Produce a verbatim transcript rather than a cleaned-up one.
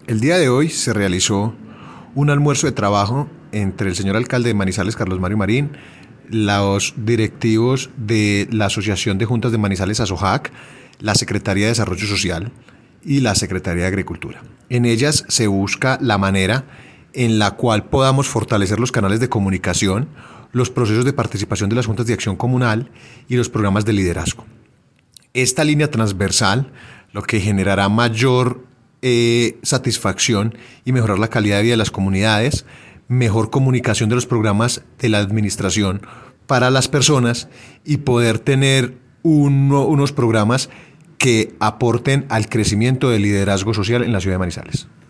El día de hoy se realizó un almuerzo de trabajo entre el señor alcalde de Manizales, Carlos Mario Marín, los directivos de la Asociación de Juntas de Manizales, ASOJAC, la Secretaría de Desarrollo Social y la Secretaría de Agricultura. En ellas se busca la manera en la cual podamos fortalecer los canales de comunicación, los procesos de participación de las juntas de acción comunal y los programas de liderazgo. Esta línea transversal lo que generará mayor eh, satisfacción y mejorar la calidad de vida de las comunidades, mejor comunicación de los programas de la administración para las personas y poder tener uno, unos programas que aporten al crecimiento del liderazgo social en la ciudad de Manizales.